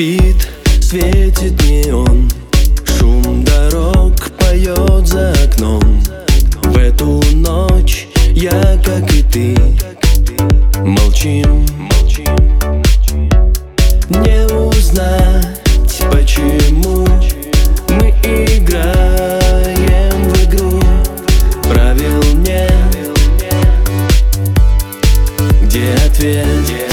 спит, светит неон, шум дорог поет за окном. В эту ночь я, как и ты, молчим. Не узнать, почему мы играем в игру. Правил нет, где ответ?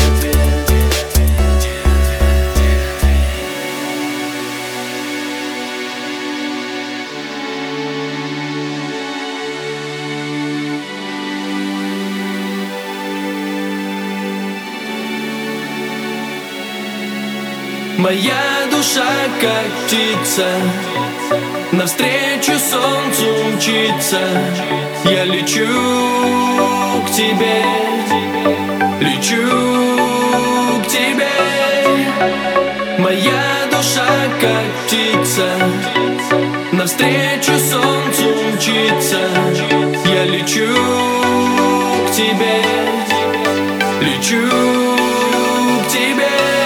Моя душа, как птица, навстречу солнцу мчится. Я лечу к тебе, лечу к тебе. Моя душа, как птица, навстречу солнцу мчится. Я лечу к тебе, лечу к тебе.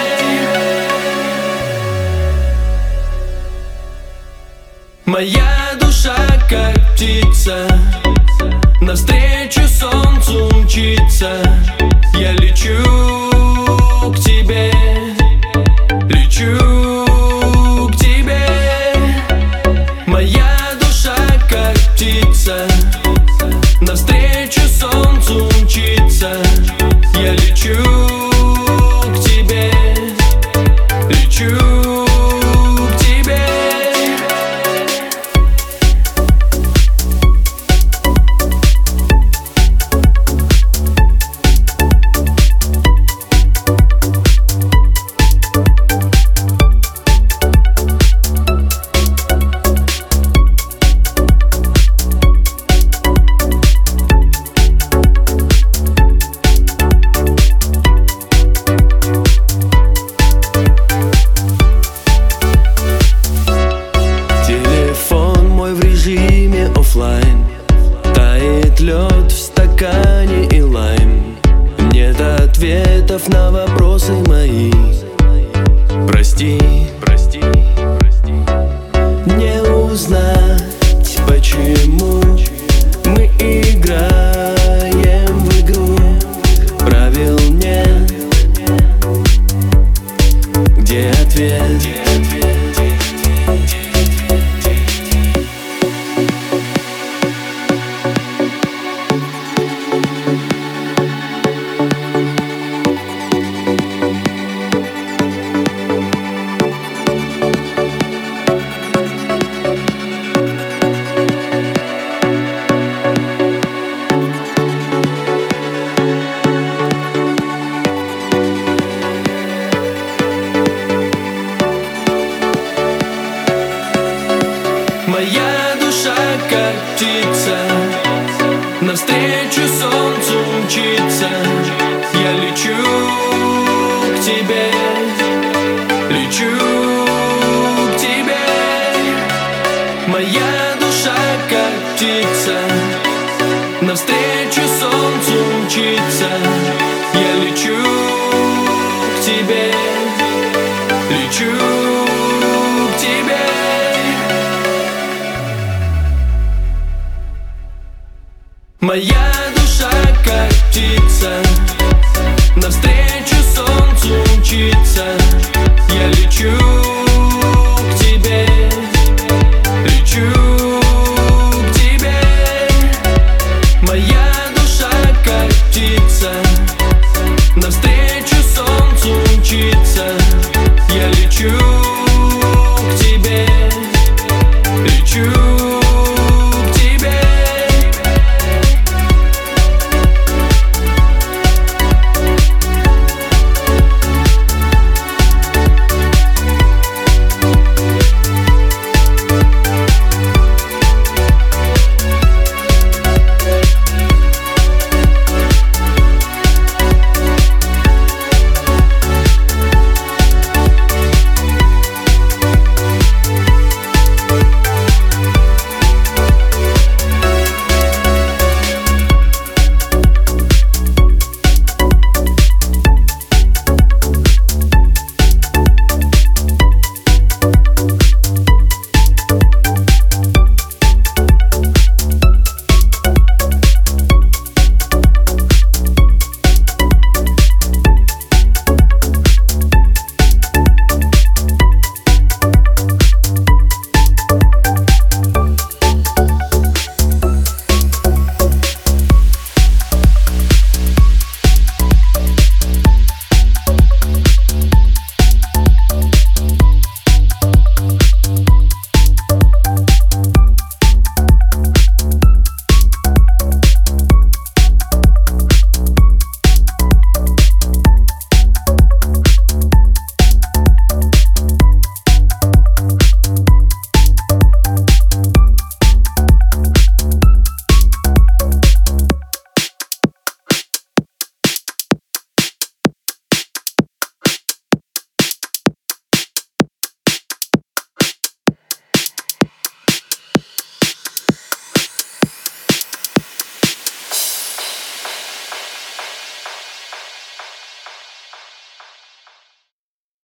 Моя душа, как птица, навстречу солнцу мчится. Я лечу к тебе, лечу к тебе. Моя душа, как птица, навстречу солнцу мчится. Я лечу к тебе, лечу. Оффлайн, тает лед в стакане и лайм. Нет ответов на вопросы мои. Прости, прости, прости. Не узнать, почему мы играем в игру. Правил нет, где ответ? Моя душа, как птица, навстречу солнцу мчится. Я лечу к тебе, лечу к тебе. Моя душа, как птица, навстречу солнцу мчится. Я лечу к тебе, лечу к тебе. Моя душа, как птица, навстречу солнцу мчится. Я лечу